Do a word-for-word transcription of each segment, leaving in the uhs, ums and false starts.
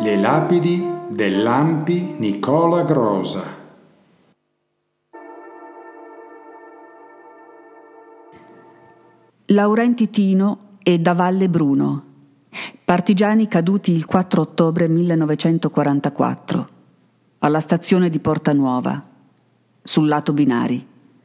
Le lapidi dell'Ampi Nicola Grosa. Laurenti Tino e da Valle Bruno, partigiani caduti il quattro ottobre millenovecentoquarantaquattro, alla stazione di Portanuova, sul lato binari.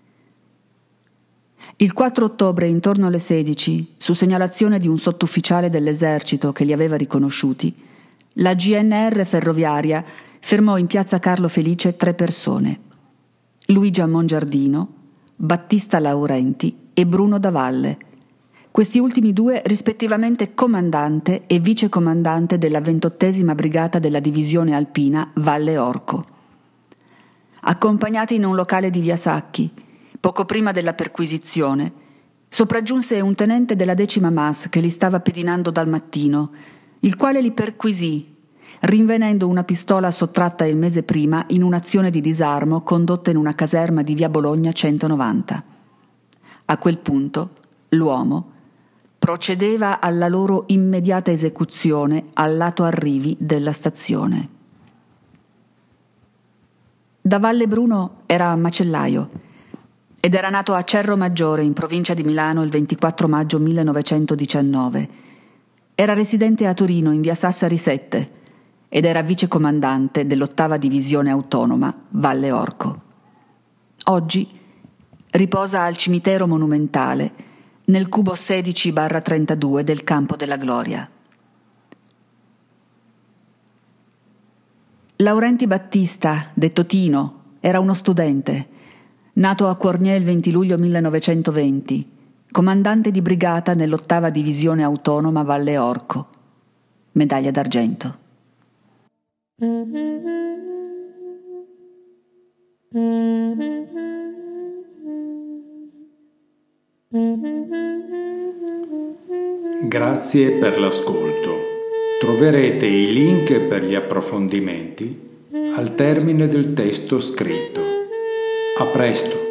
Il quattro ottobre, intorno alle sedici, su segnalazione di un sottufficiale dell'esercito che li aveva riconosciuti, la G N R ferroviaria fermò in piazza Carlo Felice tre persone: Luigi Mongiardino, Battista Laurenti e Bruno da Valle. Questi ultimi due rispettivamente comandante e vicecomandante della ventottesima brigata della divisione alpina Valle Orco. Accompagnati in un locale di via Sacchi, poco prima della perquisizione, sopraggiunse un tenente della decima M A S che li stava pedinando dal mattino, il quale li perquisì, rinvenendo una pistola sottratta il mese prima in un'azione di disarmo condotta in una caserma di via Bologna centonovanta. A quel punto l'uomo procedeva alla loro immediata esecuzione al lato arrivi della stazione. Da Valle Bruno era macellaio ed era nato a Cerro Maggiore, in provincia di Milano, il ventiquattro maggio millenovecentodiciannove. Era residente a Torino, in via Sassari sette, ed era vicecomandante dell'ottava divisione autonoma Valle Orco. Oggi riposa al cimitero monumentale nel cubo sedici trentadue del Campo della Gloria. Laurenti Battista, detto Tino, era uno studente, nato a Cournier il venti luglio millenovecentoventi, comandante di brigata nell'ottava divisione autonoma Valle Orco, medaglia d'argento. Grazie per l'ascolto. Troverete i link per gli approfondimenti al termine del testo scritto. A presto!